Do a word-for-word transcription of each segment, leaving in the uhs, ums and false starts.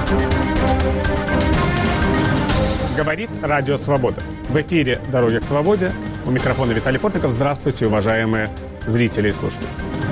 Говорит Радио Свобода. В эфире «Дороги к свободе». У микрофона Виталий Портников. Здравствуйте, уважаемые зрители и слушатели.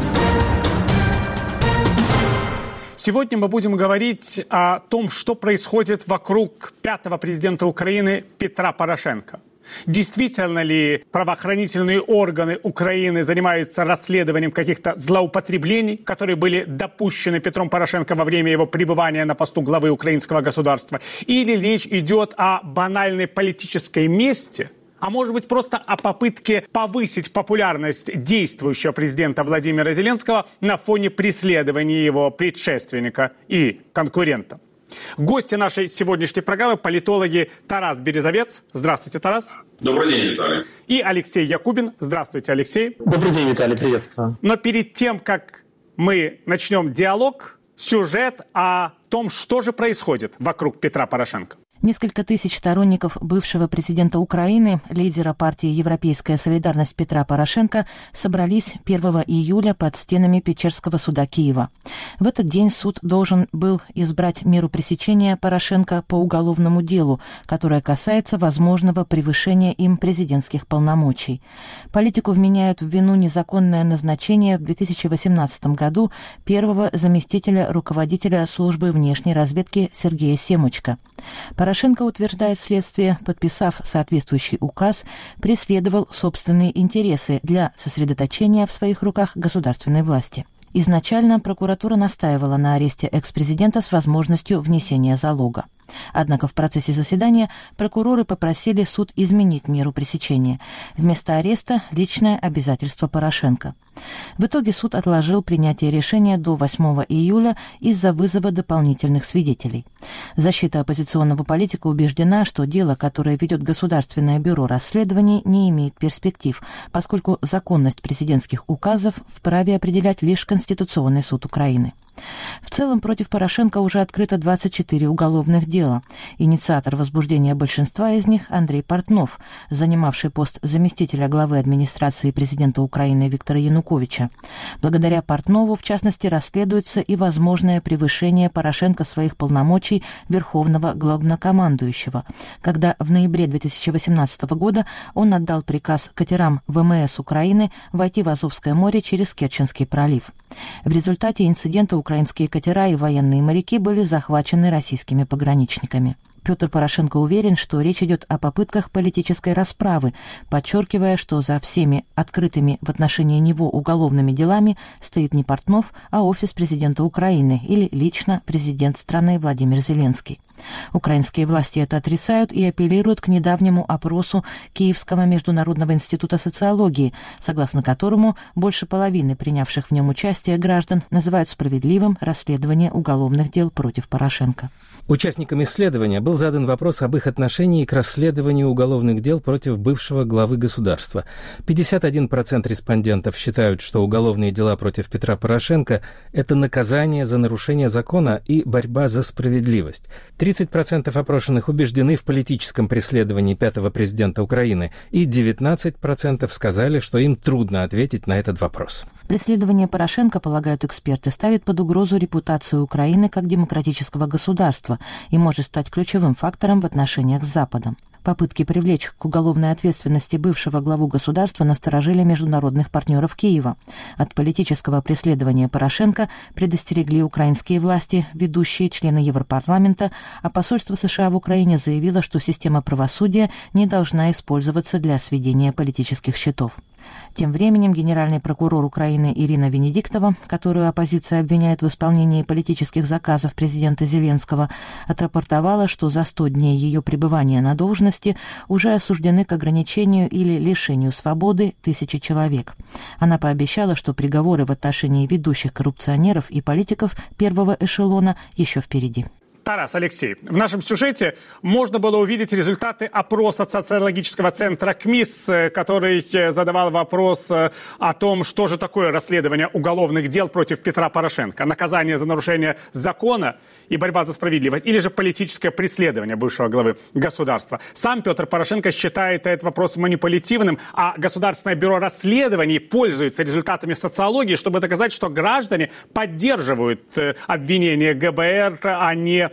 Сегодня мы будем говорить о том, что происходит вокруг пятого президента Украины Петра Порошенко. Действительно ли правоохранительные органы Украины занимаются расследованием каких-то злоупотреблений, которые были допущены Петром Порошенко во время его пребывания на посту главы украинского государства? Или речь идет о банальной политической мести? А может быть, просто о попытке повысить популярность действующего президента Владимира Зеленского на фоне преследования его предшественника и конкурента? Гости нашей сегодняшней программы – политологи Тарас Березовец. Здравствуйте, Тарас. Добрый день, Виталий. И Алексей Якубин. Здравствуйте, Алексей. Добрый день, Виталий. Приветствую. Но перед тем, как мы начнем диалог, сюжет о том, что же происходит вокруг Петра Порошенко. Несколько тысяч сторонников бывшего президента Украины, лидера партии «Европейская солидарность» Петра Порошенко, собрались первого июля под стенами Печерского суда Киева. В этот день суд должен был избрать меру пресечения Порошенко по уголовному делу, которое касается возможного превышения им президентских полномочий. Политику вменяют в вину незаконное назначение в две тысячи восемнадцатом году первого заместителя руководителя службы внешней разведки Сергея Семочка. Порошенко, утверждает следствие, подписав соответствующий указ, преследовал собственные интересы для сосредоточения в своих руках государственной власти. Изначально прокуратура настаивала на аресте экс-президента с возможностью внесения залога. Однако в процессе заседания прокуроры попросили суд изменить меру пресечения. Вместо ареста – личное обязательство Порошенко. В итоге суд отложил принятие решения до восьмого июля из-за вызова дополнительных свидетелей. Защита оппозиционного политика убеждена, что дело, которое ведет Государственное бюро расследований, не имеет перспектив, поскольку законность президентских указов вправе определять лишь Конституционный суд Украины. В целом против Порошенко уже открыто двадцать четыре уголовных дела. Инициатор возбуждения большинства из них Андрей Портнов, занимавший пост заместителя главы администрации президента Украины Виктора Януковича. Благодаря Портнову, в частности, расследуется и возможное превышение Порошенко своих полномочий верховного главнокомандующего, когда в ноябре две тысячи восемнадцатого года он отдал приказ катерам ВМС Украины войти в Азовское море через Керченский пролив. В результате инцидента украинские катера и военные моряки были захвачены российскими пограничниками. Петр Порошенко уверен, что речь идет о попытках политической расправы, подчеркивая, что за всеми открытыми в отношении него уголовными делами стоит не Портнов, а офис президента Украины или лично президент страны Владимир Зеленский. Украинские власти это отрицают и апеллируют к недавнему опросу Киевского международного института социологии, согласно которому больше половины принявших в нем участие граждан называют справедливым расследование уголовных дел против Порошенко. Участникам исследования был задан вопрос об их отношении к расследованию уголовных дел против бывшего главы государства. пятьдесят один процент респондентов считают, что уголовные дела против Петра Порошенко – это наказание за нарушение закона и борьба за справедливость. тридцать процентов опрошенных убеждены в политическом преследовании пятого президента Украины, и девятнадцать процентов сказали, что им трудно ответить на этот вопрос. Преследование Порошенко, полагают эксперты, ставит под угрозу репутацию Украины как демократического государства и может стать ключевым фактором в отношениях с Западом. Попытки привлечь к уголовной ответственности бывшего главу государства насторожили международных партнеров Киева. От политического преследования Порошенко предостерегли украинские власти, ведущие члены Европарламента, а посольство США в Украине заявило, что система правосудия не должна использоваться для сведения политических счетов. Тем временем генеральный прокурор Украины Ирина Венедиктова, которую оппозиция обвиняет в исполнении политических заказов президента Зеленского, отрапортовала, что за сто дней ее пребывания на должности уже осуждены к ограничению или лишению свободы тысячи человек. Она пообещала, что приговоры в отношении ведущих коррупционеров и политиков первого эшелона еще впереди. Тарас, Алексей, в нашем сюжете можно было увидеть результаты опроса социологического центра КМИС, который задавал вопрос о том, что же такое расследование уголовных дел против Петра Порошенко. Наказание за нарушение закона и борьба за справедливость, или же политическое преследование бывшего главы государства. Сам Петр Порошенко считает этот вопрос манипулятивным, а Государственное бюро расследований пользуется результатами социологии, чтобы доказать, что граждане поддерживают обвинения ГБР, а не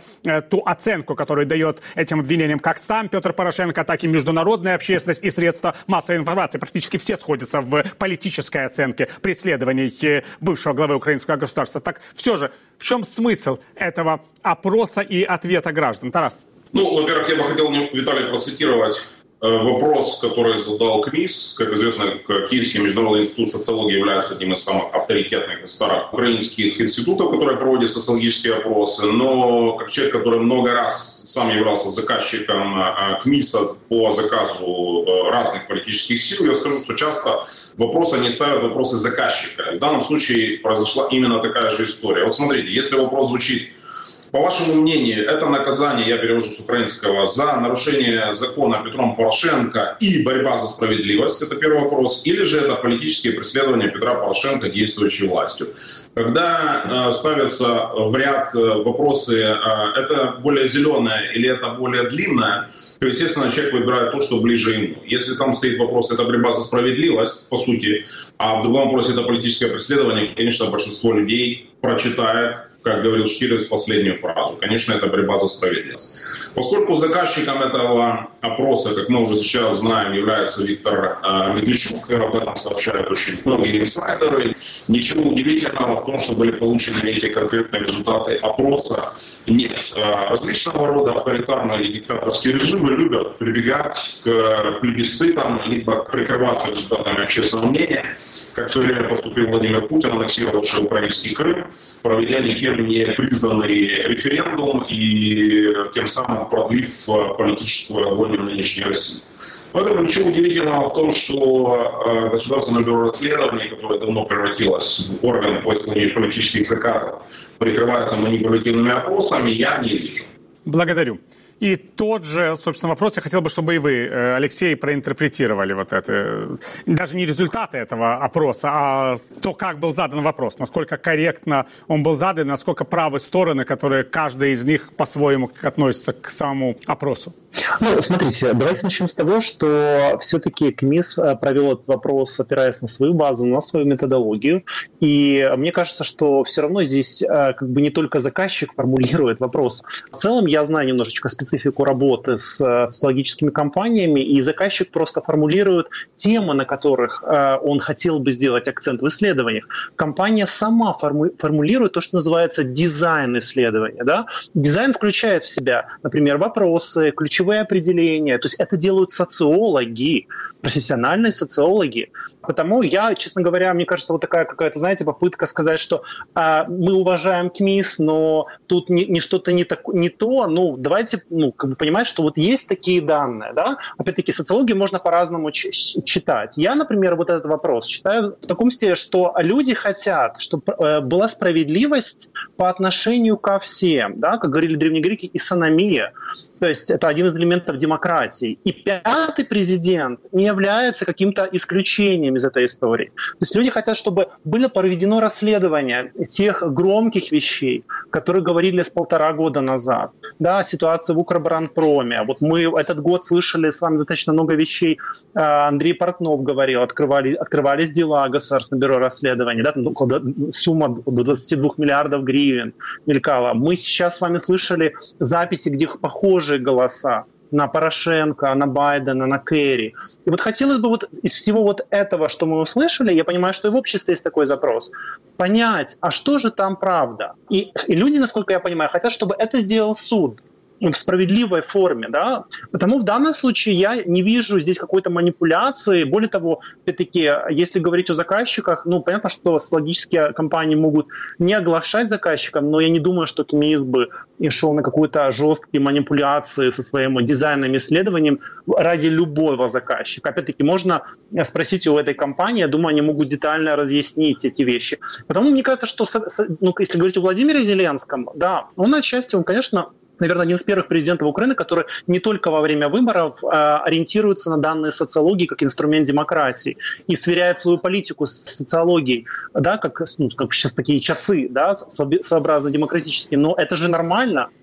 э, ту оценку, которую дает этим обвинениям как сам Петр Порошенко, так и международная общественность и средства массовой информации. Практически все сходятся в политической оценке преследований э, бывшего главы украинского государства. Так все же, в чем смысл этого опроса и ответа граждан? Тарас. Ну, во-первых, я бы хотел, Виталий, процитировать вопрос, который задал КМИС. Как известно, Киевский международный институт социологии является одним из самых авторитетных и старых украинских институтов, которые проводят социологические опросы. Но как человек, который много раз сам являлся заказчиком КМИСа по заказу разных политических сил, я скажу, что часто вопросы они ставят вопросы заказчика. В данном случае произошла именно такая же история. Вот смотрите, если вопрос звучит: по вашему мнению, это наказание, я перевожу с украинского, за нарушение закона Петром Порошенко и борьба за справедливость, это первый вопрос, или же это политические преследования Петра Порошенко действующей властью? Когда э, ставятся в ряд э, вопросы, э, это более зеленое или это более длинное, то, естественно, человек выбирает то, что ближе ему. Если там стоит вопрос, это борьба за справедливость, по сути, а в другом вопросе это политическое преследование, конечно, большинство людей прочитает, как говорил Штирлиц, последнюю фразу. Конечно, это борьба за справедливость. Поскольку заказчиком этого опроса, как мы уже сейчас знаем, является Виктор э, Медведчук, и об этом сообщают очень многие инсайдеры, ничего удивительного в том, что были получены эти конкретные результаты опроса, нет. Различного рода авторитарные и диктаторские режимы любят прибегать к плебисцитам, либо прикрываться результатами общественного мнения, как в свое время поступил Владимир Путин, аннексировавший украинский Крым, проведя никем не признанный референдум и тем самым продлив политическую агонию нынешней России. Поэтому ничего удивительного в том, что Государственное бюро расследований, которое давно превратилось в орган по исполнению политических заказов, прикрывается манипулятивными опросами, я не вижу. Благодарю. И тот же, собственно, вопрос я хотел бы, чтобы и вы, Алексей, проинтерпретировали вот это. Даже не результаты этого опроса, а то, как был задан вопрос, насколько корректно он был задан, насколько правы стороны, которые каждая из них по-своему относится к самому опросу. Ну, смотрите, давайте начнем с того, что все-таки КМИС провел этот вопрос, опираясь на свою базу, на свою методологию. И мне кажется, что все равно здесь как бы не только заказчик формулирует вопрос. В целом я знаю немножечко специфику работы с социологическими компаниями, и заказчик просто формулирует темы, на которых он хотел бы сделать акцент в исследованиях. Компания сама форму- формулирует то, что называется дизайн исследования. Да? Дизайн включает в себя, например, вопросы, ключевые определения. То есть это делают социологи, профессиональные социологи. Потому я, честно говоря, мне кажется, вот такая какая-то, знаете, попытка сказать, что а, мы уважаем КМИС, но тут не, не что-то не, так, не то. Ну, давайте ну, как бы понимать, что вот есть такие данные. Да? Опять-таки, социологию можно по-разному ч- читать. Я, например, вот этот вопрос читаю в таком стиле, что люди хотят, чтобы э, была справедливость по отношению ко всем. Да? Как говорили древние греки, исономия. То есть это один из элементов демократии. И пятый президент не является каким-то исключением из этой истории. То есть люди хотят, чтобы было проведено расследование тех громких вещей, которые говорили с полтора года назад. Да, ситуация в Укроборонпроме. Вот мы этот год слышали с вами достаточно много вещей. Андрей Портнов говорил, открывали, открывались дела Государственного бюро расследований. Да, сумма до двадцати двух миллиардов гривен мелькала. Мы сейчас с вами слышали записи, где похожие голоса на Порошенко, на Байдена, на Керри. И вот хотелось бы вот из всего вот этого, что мы услышали, я понимаю, что и в обществе есть такой запрос, понять, а что же там правда? И, и люди, насколько я понимаю, хотят, чтобы это сделал суд в справедливой форме, да, потому в данном случае я не вижу здесь какой-то манипуляции. Более того, опять-таки, если говорить о заказчиках, ну, понятно, что социологические компании могут не оглашать заказчикам, но я не думаю, что КМИС бы и шел на какую-то жесткие манипуляции со своим дизайном исследованием ради любого заказчика. Опять-таки, можно спросить у этой компании, я думаю, они могут детально разъяснить эти вещи. Потому мне кажется, что, ну, если говорить о Владимире Зеленском, да, он отчасти, он, конечно, наверное, один из первых президентов Украины, который не только во время выборов а, ориентируется на данные социологии как инструмент демократии и сверяет свою политику с социологией, да, как, ну, как сейчас такие часы, да, своеобразно демократические. Но это же нормально.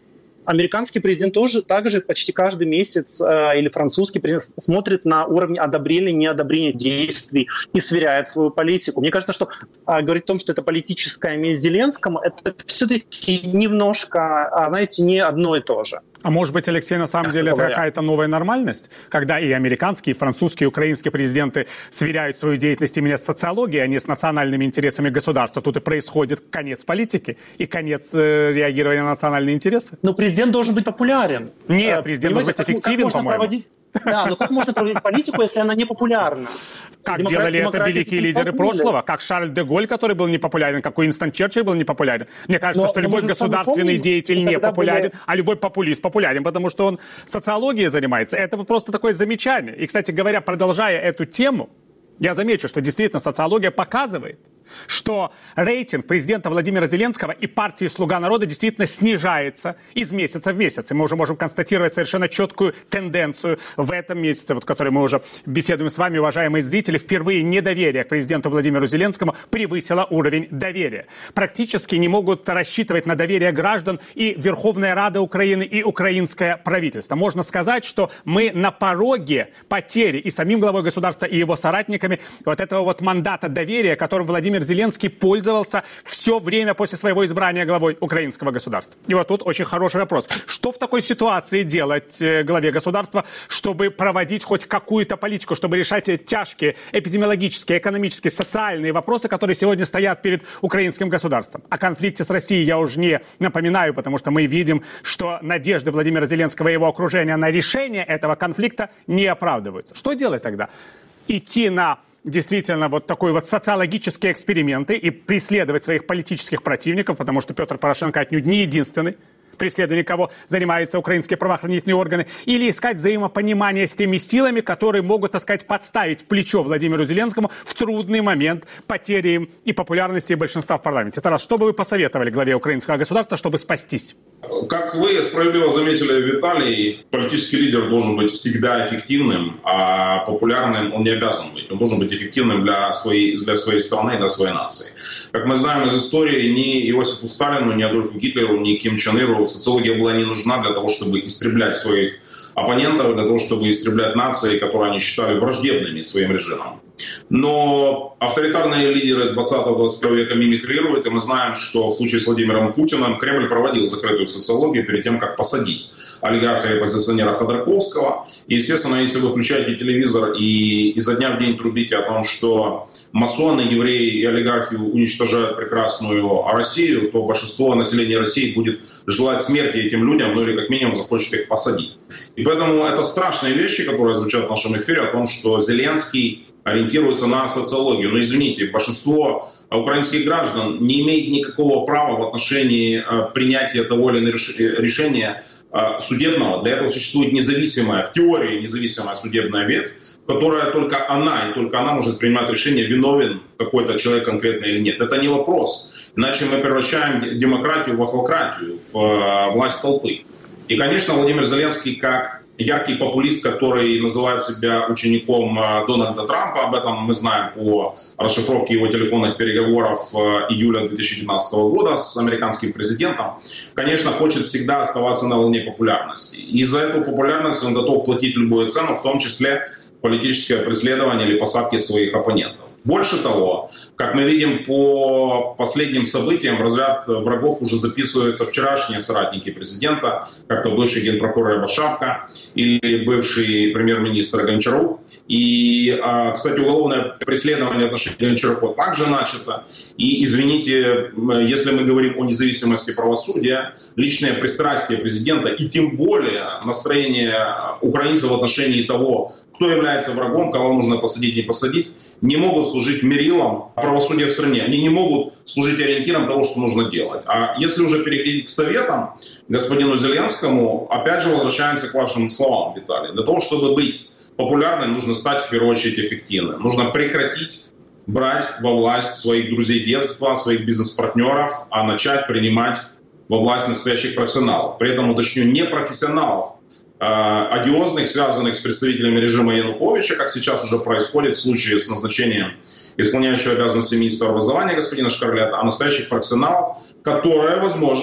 Американский президент тоже также почти каждый месяц э, или французский президент смотрит на уровень одобрения, неодобрения действий и сверяет свою политику. Мне кажется, что э, говорить о том, что это политическая месть Зеленскому, это все-таки немножко, а, знаете, не одно и то же. А может быть, Алексей, на самом деле это какая-то новая нормальность, когда и американские, и французские, и украинские президенты сверяют свою деятельность именно с социологией, а не с национальными интересами государства. Тут и происходит конец политики и конец э, реагирования на национальные интересы. Но президент должен быть популярен. Нет, президент должен быть эффективен, по-моему. Проводить... Да, но как можно проводить политику, если она не популярна? Как Демократ... делали это великие лидеры прошлого, как Шарль де Голль, который был непопулярен, как Уинстон Черчилль был непопулярен. Мне кажется, но, что любой государственный помним, деятель не популярен, были... а любой популист популярен, потому что он социологией занимается. Это просто такое замечание. И, кстати говоря, продолжая эту тему, я замечу, что действительно социология показывает, что рейтинг президента Владимира Зеленского и партии «Слуга народа» действительно снижается из месяца в месяц. И мы уже можем констатировать совершенно четкую тенденцию в этом месяце, вот, в которой мы уже беседуем с вами, уважаемые зрители. Впервые недоверие к президенту Владимиру Зеленскому превысило уровень доверия. Практически не могут рассчитывать на доверие граждан и Верховная Рада Украины, и украинское правительство. Можно сказать, что мы на пороге потери и самим главой государства, и его соратниками вот этого вот мандата доверия, которым Владимир Зеленский пользовался все время после своего избрания главой украинского государства. И вот тут очень хороший вопрос. Что в такой ситуации делать главе государства, чтобы проводить хоть какую-то политику, чтобы решать тяжкие эпидемиологические, экономические, социальные вопросы, которые сегодня стоят перед украинским государством? О конфликте с Россией я уже не напоминаю, потому что мы видим, что надежды Владимира Зеленского и его окружения на решение этого конфликта не оправдываются. Что делать тогда? Идти на действительно вот такой вот социологические эксперименты и преследовать своих политических противников, потому что Петр Порошенко отнюдь не единственный, преследованием кого занимаются украинские правоохранительные органы, или искать взаимопонимание с теми силами, которые могут, так сказать, подставить плечо Владимиру Зеленскому в трудный момент потери им и популярности большинства в парламенте. Тарас, что бы вы посоветовали главе украинского государства, чтобы спастись? Как вы справедливо заметили, Виталий, политический лидер должен быть всегда эффективным, а популярным он не обязан быть. Он должен быть эффективным для своей, для своей страны и для своей нации. Как мы знаем из истории, ни Иосифу Сталину, ни Адольфу Гитлеру, ни Ким Чен Иру социология была не нужна для того, чтобы истреблять своих оппонентов, для того, чтобы истреблять нации, которые они считали враждебными своим режимом. Но авторитарные лидеры двадцатого-двадцать первого века мимикрируют, и мы знаем, что в случае с Владимиром Путиным Кремль проводил закрытую социологию перед тем, как посадить олигарха и оппозиционера Ходорковского. И, естественно, если вы включаете телевизор и изо дня в день трубите о том, что масоны, евреи и олигархи уничтожают прекрасную Россию, то большинство населения России будет желать смерти этим людям, ну или как минимум захочет их посадить. И поэтому это страшные вещи, которые звучат в нашем эфире, о том, что Зеленский ориентируется на социологию. Но извините, большинство украинских граждан не имеет никакого права в отношении принятия того или иного решения судебного. Для этого существует независимая, в теории независимая судебная ветвь, которая только она, и только она может принимать решение, виновен какой-то человек конкретно или нет. Это не вопрос. Иначе мы превращаем демократию в охлократию, в власть толпы. И, конечно, Владимир Зеленский, как яркий популист, который называет себя учеником Дональда Трампа, об этом мы знаем по расшифровке его телефонных переговоров июля две тысячи девятнадцатого года с американским президентом, конечно, хочет всегда оставаться на волне популярности. И за эту популярность он готов платить любую цену, в том числе политическое преследование или посадки своих оппонентов. Больше того, как мы видим по последним событиям, в разряд врагов уже записываются вчерашние соратники президента, как то бывший генпрокурор Рябошапка или бывший премьер-министр Гончарук. И, кстати, уголовное преследование в отношении Гончарука также начато. И, извините, если мы говорим о независимости правосудия, личное пристрастие президента и тем более настроение украинцев в отношении того, кто является врагом, кого нужно посадить, не посадить, не могут служить мерилом правосудия в стране. Они не могут служить ориентиром того, что нужно делать. А если уже переходить к советам господину Зеленскому, опять же возвращаемся к вашим словам, Виталий. Для того, чтобы быть популярным, нужно стать в первую очередь эффективным. Нужно прекратить брать во власть своих друзей детства, своих бизнес-партнеров, а начать принимать во власть настоящих профессионалов. При этом, уточню, не профессионалов, одиозных, связанных с представителями режима Януковича, как сейчас уже происходит в случае с назначением исполняющего обязанности министра образования господина Шкарлета, а настоящих профессионалов, которые, возможно,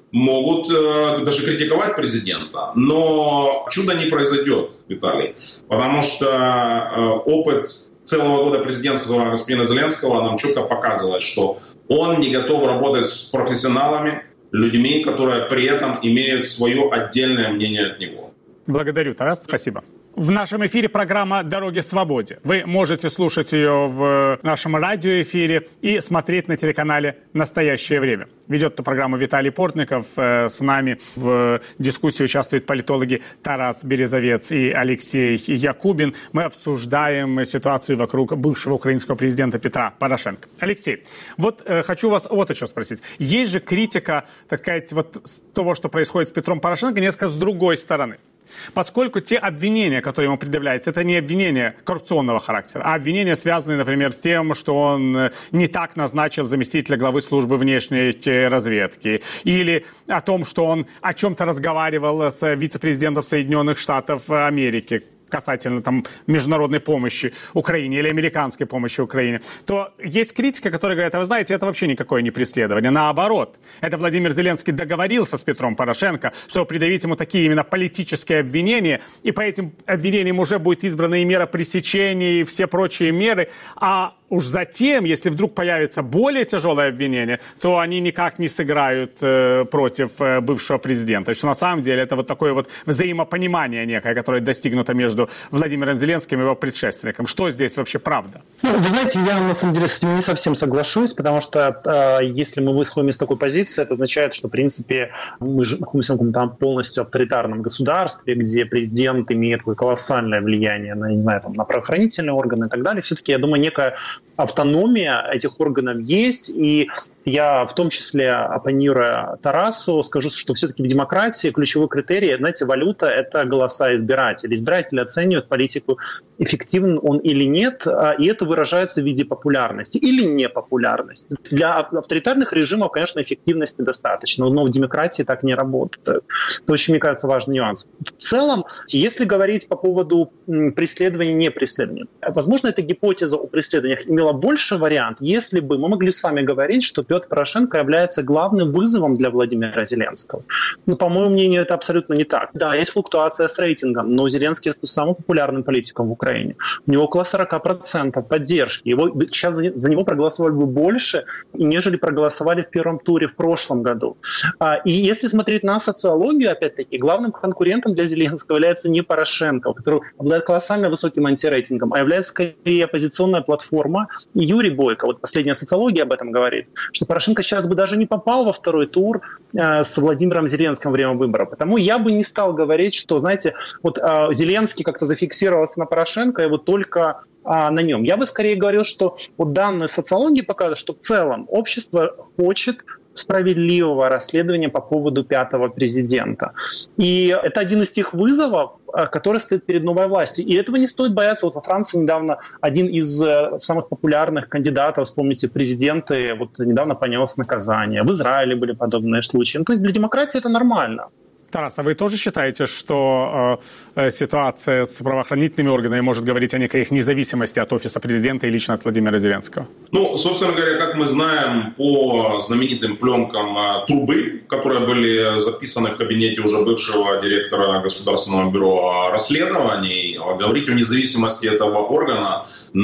могут э, даже критиковать президента, но чудо не произойдет, Виталий, потому что э, опыт целого года президентства господина Зеленского нам четко показывает, что он не готов работать с профессионалами, людьми, которые при этом имеют свое отдельное мнение от него. Благодарю, Тарас, спасибо. В нашем эфире программа «Дороги к свободе». Вы можете слушать ее в нашем радиоэфире и смотреть на телеканале «Настоящее время». Ведет эту программу Виталий Портников. С нами в дискуссии участвуют политологи Тарас Березовец и Алексей Якубин. Мы обсуждаем ситуацию вокруг бывшего украинского президента Петра Порошенко. Алексей, вот э, хочу вас вот о чем спросить. Есть же критика, так сказать, вот того, что происходит с Петром Порошенко, несколько с другой стороны. Поскольку те обвинения, которые ему предъявляются, это не обвинения коррупционного характера, а обвинения, связанные, например, с тем, что он не так назначил заместителя главы службы внешней разведки, или о том, что он о чем-то разговаривал с вице-президентом Соединенных Штатов Америки касательно там международной помощи Украине или американской помощи Украине, то есть критика, которая говорит, а вы знаете, это вообще никакое не преследование. Наоборот, это Владимир Зеленский договорился с Петром Порошенко, чтобы предъявить ему такие именно политические обвинения, и по этим обвинениям уже будет избрана и мера пресечения, и все прочие меры, а уж затем, если вдруг появится более тяжелое обвинение, то они никак не сыграют э, против э, бывшего президента. Что на самом деле это вот такое вот взаимопонимание некое, которое достигнуто между Владимиром Зеленским и его предшественником. Что здесь вообще правда? Ну, вы знаете, я на самом деле с этим не совсем соглашусь, потому что э, если мы выходим из такой позиции, это означает, что в принципе мы же находимся в каком-то полностью авторитарном государстве, где президент имеет такое колоссальное влияние на, не знаю, там, на правоохранительные органы и так далее. Все-таки, я думаю, некая автономия этих органов есть, и я в том числе, оппонируя Тарасу, скажу, что все-таки в демократии ключевой критерий, знаете, валюта – это голоса избирателей. Избиратели оценивают политику, эффективен он или нет, и это выражается в виде популярности или непопулярности. Для авторитарных режимов, конечно, эффективности достаточно, но в демократии так не работает. Это очень, мне кажется, важный нюанс. В целом, если говорить по поводу преследования, не преследования, возможно, эта гипотеза о преследованиях имела больше вариант, если бы мы могли с вами говорить, что Петр Порошенко является главным вызовом для Владимира Зеленского. Но, по моему мнению, это абсолютно не так. Да, есть флуктуация с рейтингом, но Зеленский стал самым популярным политиком в Украине. У него около сорок процентов поддержки. Его, сейчас за, за него проголосовали бы больше, нежели проголосовали в первом туре в прошлом году. А, и если смотреть на социологию, опять-таки, главным конкурентом для Зеленского является не Порошенко, который обладает колоссально высоким антирейтингом, а является скорее оппозиционная платформа и Юрий Бойко. Вот последняя социология об этом говорит, что Порошенко сейчас бы даже не попал во второй тур э, с Владимиром Зеленским во время выборов. Потому я бы не стал говорить, что, знаете, вот э, Зеленский как-то зафиксировался на Порошенко, и вот только э, на нем. Я бы скорее говорил, что вот данные социологии показывают, что в целом общество хочет справедливого расследования по поводу пятого президента. И это один из тех вызовов, который стоит перед новой властью. И этого не стоит бояться. Вот во Франции недавно один из самых популярных кандидатов, вспомните, президенты, вот недавно понес наказание. В Израиле были подобные случаи. Ну, то есть для демократии это нормально. Тарас, а вы тоже считаете, что э, ситуация с правоохранительными органами может говорить о некой их независимости от офиса президента и лично от Владимира Зеленского? Ну, собственно говоря, как мы знаем по знаменитым пленкам э, трубы, которые были записаны в кабинете уже бывшего директора Государственного бюро расследований, говорить о независимости этого органа,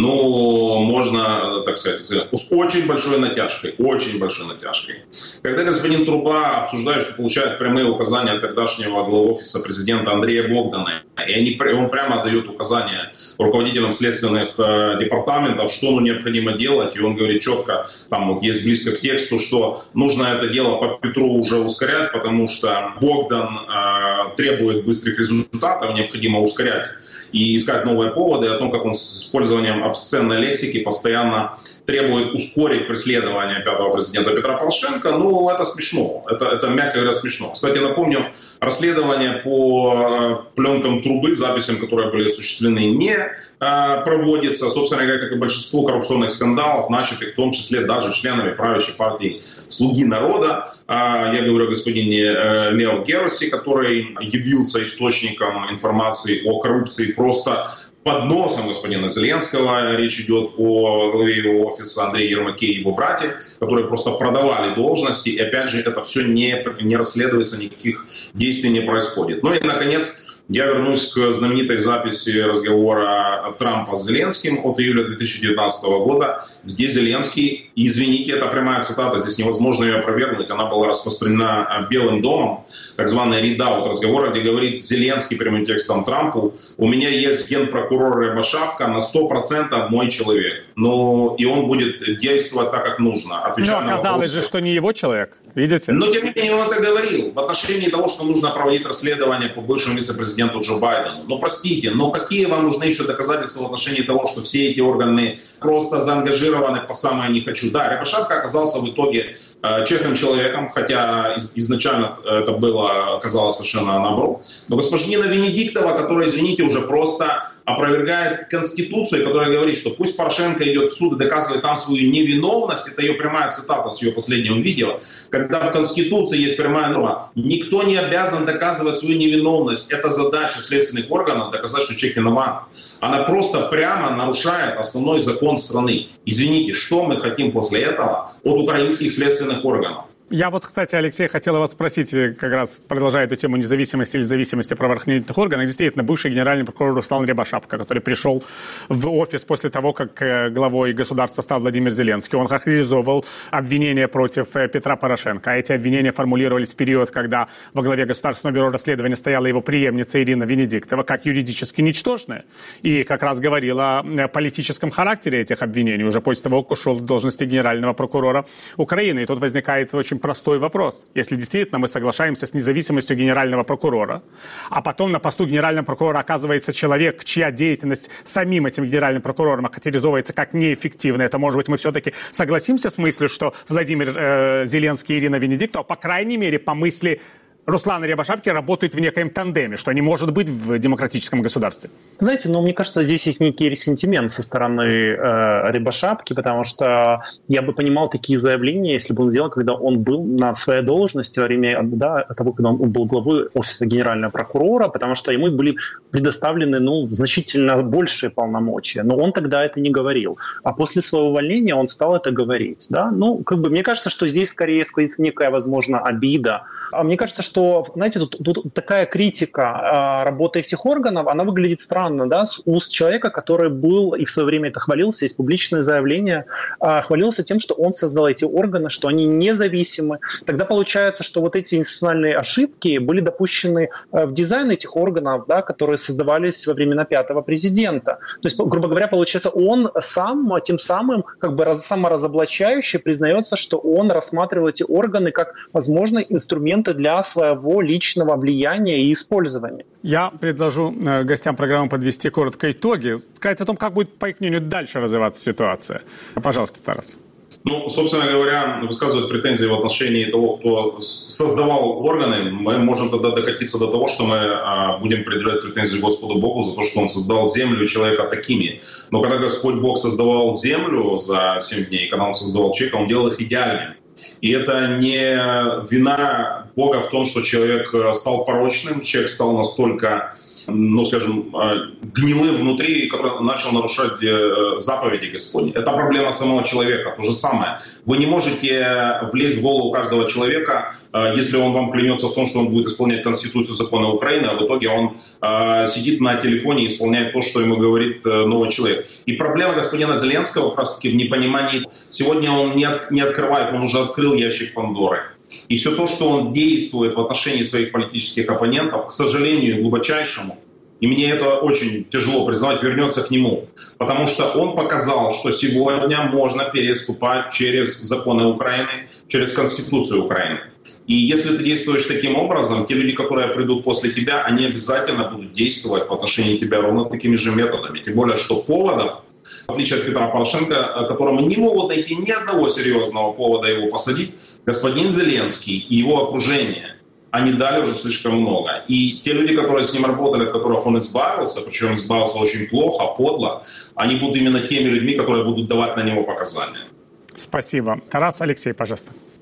ну, можно, так сказать, с очень большой натяжкой, очень большой натяжкой. Когда господин Труба обсуждает, что получает прямые указания от тогдашнего главы офиса президента Андрея Богдана, и они, он прямо дает указания руководителям следственных э, департаментов, что ну, необходимо делать, и он говорит четко, там вот есть близко к тексту, что нужно это дело по Петру уже ускорять, потому что Богдан э, требует быстрых результатов, необходимо ускорять и искать новые поводы, о том, как он с использованием обсценной лексики постоянно требует ускорить преследование пятого президента Петра Порошенко. Ну, это смешно. Это, это, мягко говоря, смешно. Кстати, напомню, расследование по пленкам трубы, записям, которые были осуществлены, не э, проводится. Собственно говоря, как и большинство коррупционных скандалов, начатых в том числе даже членами правящей партии «Слуги народа». Э, я говорю о господине э, Лео Герроси, который явился источником информации о коррупции просто под носом господина Зеленского. Речь идет о главе его офиса Андрея Ермаке и его брате, которые просто продавали должности. И опять же, это все не, не расследуется, никаких действий не происходит. Ну и, наконец, я вернусь к знаменитой записи разговора Трампа с Зеленским от июля две тысячи девятнадцатого года, где Зеленский, и извините, это прямая цитата, здесь невозможно ее опровергнуть, она была распространена Белым домом, так званый ридаут разговора, где говорит Зеленский прямым текстом Трампу: у меня есть генпрокурор Рябошапка, на сто процентов мой человек. Ну, и он будет действовать так, как нужно. Но оказалось же, что не его человек, видите? Но тем не менее он это говорил в отношении того, что нужно проводить расследование по бывшему вице-президенту Джо Байдену. Но простите, но какие вам нужны еще доказательства в отношении того, что все эти органы просто заангажированы по самое не хочу? Да, Рябошапка оказался в итоге э, честным человеком, хотя из, изначально это было, оказалось совершенно наоборот. Но господина Венедиктова, которая, извините, уже просто опровергает Конституцию, которая говорит, что пусть Порошенко идет в суд и доказывает там свою невиновность, это ее прямая цитата с ее последнего видео, когда в Конституции есть прямая норма: никто не обязан доказывать свою невиновность, это задача следственных органов доказать, что человек виноват. Она просто прямо нарушает основной закон страны. Извините, что мы хотим после этого от украинских следственных органов? Я вот, кстати, Алексей, хотел вас спросить, как раз продолжая эту тему независимости или зависимости правоохранительных органов. Действительно, бывший генеральный прокурор Руслан Рябошапка, который пришел в офис после того, как главой государства стал Владимир Зеленский, он характеризовал обвинения против Петра Порошенко. А эти обвинения формулировались в период, когда во главе Государственного бюро расследования стояла его преемница Ирина Венедиктова, как юридически ничтожная. И как раз говорила о политическом характере этих обвинений уже после того, как ушел в должности генерального прокурора Украины. И тут возникает очень простой вопрос. Если действительно мы соглашаемся с независимостью генерального прокурора, а потом на посту генерального прокурора оказывается человек, чья деятельность самим этим генеральным прокурором охарактеризовывается как неэффективная, то, может быть, мы все-таки согласимся с мыслью, что Владимир э, Зеленский и Ирина Венедиктова, по крайней мере, по мысли Руслана Рябошапки, работают в некоем тандеме, что не может быть в демократическом государстве. Знаете, ну, мне кажется, здесь есть некий ресентимент со стороны э, Рябошапки, потому что я бы понимал такие заявления, если бы он сделал, когда он был на своей должности во время, да, того, когда он был главой офиса генерального прокурора, потому что ему были предоставлены, ну, значительно большие полномочия. Но он тогда это не говорил. А после своего увольнения он стал это говорить, да. Ну, как бы, мне кажется, что здесь скорее сквозит некая, возможно, обида. А мне кажется, что, знаете, тут, тут такая критика э, работы этих органов, она выглядит странно, да, с уст человека, который был и в свое время это хвалился, есть публичное заявление, э, хвалился тем, что он создал эти органы, что они независимы. Тогда получается, что вот эти институциональные ошибки были допущены э, в дизайн этих органов, да, которые создавались во времена пятого президента. То есть, грубо говоря, получается, он сам тем самым как бы раз, саморазоблачающе признается, что он рассматривал эти органы как, возможно, инструмент для своего личного влияния и использования. Я предложу э, гостям программы подвести коротко итоги, сказать о том, как будет, по их мнению, дальше развиваться ситуация. Пожалуйста, Тарас. Ну, собственно говоря, высказывать претензии в отношении того, кто создавал органы, мы можем тогда докатиться до того, что мы а, будем предъявлять претензии Господу Богу за то, что Он создал землю и человека такими. Но когда Господь Бог создавал землю за семь дней, когда Он создавал человека, Он делал их идеальными. И это не вина Бога в том, что человек стал порочным, человек стал настолько, ну, скажем, гнилым внутри, который начал нарушать заповеди Господни. Это проблема самого человека. То же самое. Вы не можете влезть в голову каждого человека, если он вам клянется в том, что он будет исполнять Конституцию, законы Украины, а в итоге он сидит на телефоне и исполняет то, что ему говорит новый человек. И проблема господина Зеленского как раз-таки в непонимании. Сегодня он не, от, не открывает, он уже открыл ящик Пандоры. И все то, что он действует в отношении своих политических оппонентов, к сожалению, глубочайшему, и мне это очень тяжело признавать, вернется к нему. Потому что он показал, что сегодня можно переступать через законы Украины, через Конституцию Украины. И если ты действуешь таким образом, те люди, которые придут после тебя, они обязательно будут действовать в отношении тебя ровно такими же методами. Тем более, что поводов, в отличие от Петра Порошенко, которому не могут найти ни одного серьезного повода его посадить, господин Зеленский и его окружение, они дали уже слишком много. И те люди, которые с ним работали, от которых он избавился, причем избавился очень плохо, подло, они будут именно теми людьми, которые будут давать на него показания. Спасибо. Тарас, Алексей, пожалуйста.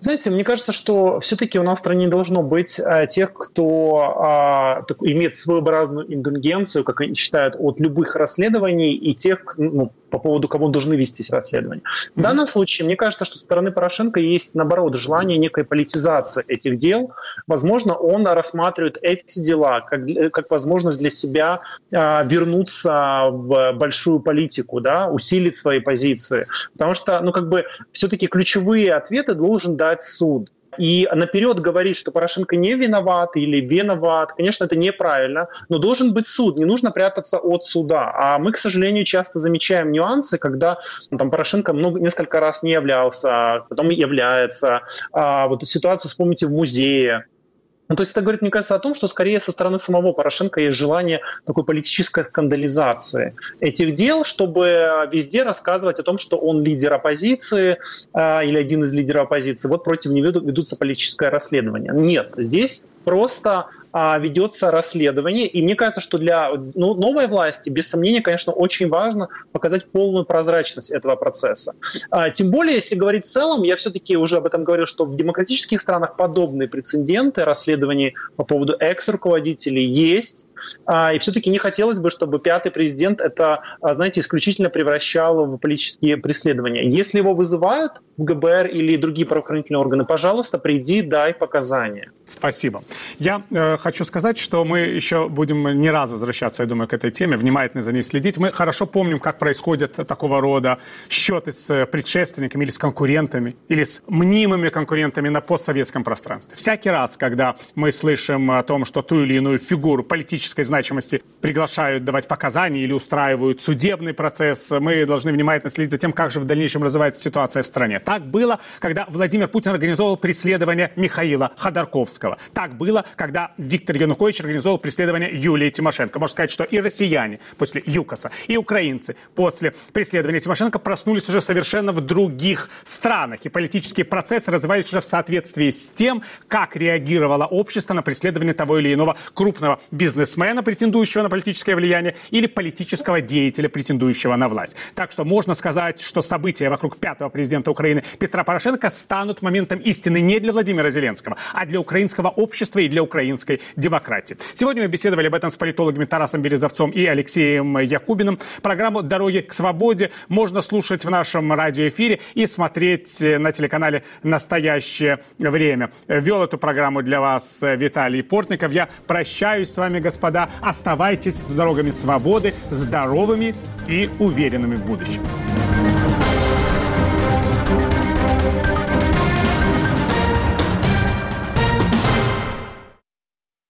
Знаете, мне кажется, что все-таки у нас в стране не должно быть а, тех, кто а, так, имеет своеобразную индульгенцию, как они считают, от любых расследований, и тех, ну, по поводу кого должны вестись расследования. Mm-hmm. В данном случае, мне кажется, что со стороны Порошенко есть, наоборот, желание некой политизации этих дел. Возможно, он рассматривает эти дела как, как возможность для себя а, вернуться в большую политику, да, усилить свои позиции. Потому что, ну, как бы, все-таки ключевые ответы должен дать суд. И наперед говорить, что Порошенко не виноват или виноват, конечно, это неправильно, но должен быть суд, не нужно прятаться от суда. А мы, к сожалению, часто замечаем нюансы, когда ну, там, Порошенко много, несколько раз не являлся, потом является. А, вот ситуацию вспомните в музее. Ну, то есть это говорит, мне кажется, о том, что скорее со стороны самого Порошенко есть желание такой политической скандализации этих дел, чтобы везде рассказывать о том, что он лидер оппозиции э, или один из лидеров оппозиции. Вот против него ведутся политическое расследование. Нет, здесь просто а, ведется расследование. И мне кажется, что для ну, новой власти, без сомнения, конечно, очень важно показать полную прозрачность этого процесса. А, тем более, если говорить в целом, я все-таки уже об этом говорил, что в демократических странах подобные прецеденты расследований по поводу экс-руководителей есть. А, и все-таки не хотелось бы, чтобы пятый президент это, знаете, исключительно превращал в политические преследования. Если его вызывают в ГБР или другие правоохранительные органы, пожалуйста, приди, дай показания. Спасибо. Я э, хочу сказать, что мы еще будем не раз возвращаться, я думаю, к этой теме, внимательно за ней следить. Мы хорошо помним, как происходят такого рода счеты с предшественниками или с конкурентами, или с мнимыми конкурентами на постсоветском пространстве. Всякий раз, когда мы слышим о том, что ту или иную фигуру политической значимости приглашают давать показания или устраивают судебный процесс, мы должны внимательно следить за тем, как же в дальнейшем развивается ситуация в стране. Так было, когда Владимир Путин организовал преследование Михаила Ходорковского. Так было, когда Виктор Янукович организовал преследование Юлии Тимошенко. Можно сказать, что и россияне после ЮКОСа, и украинцы после преследования Тимошенко проснулись уже совершенно в других странах. И политические процессы развивались уже в соответствии с тем, как реагировало общество на преследование того или иного крупного бизнесмена, претендующего на политическое влияние, или политического деятеля, претендующего на власть. Так что можно сказать, что события вокруг пятого президента Украины Петра Порошенко станут моментом истины не для Владимира Зеленского, а для украинского общества и для украинской демократии. Сегодня мы беседовали об этом с политологами Тарасом Березовцом и Алексеем Якубиным. Программу «Дороги к свободе» можно слушать в нашем радиоэфире и смотреть на телеканале «Настоящее время». Вел эту программу для вас Виталий Портников. Я прощаюсь с вами, господа. Оставайтесь с дорогами свободы, здоровыми и уверенными в будущем.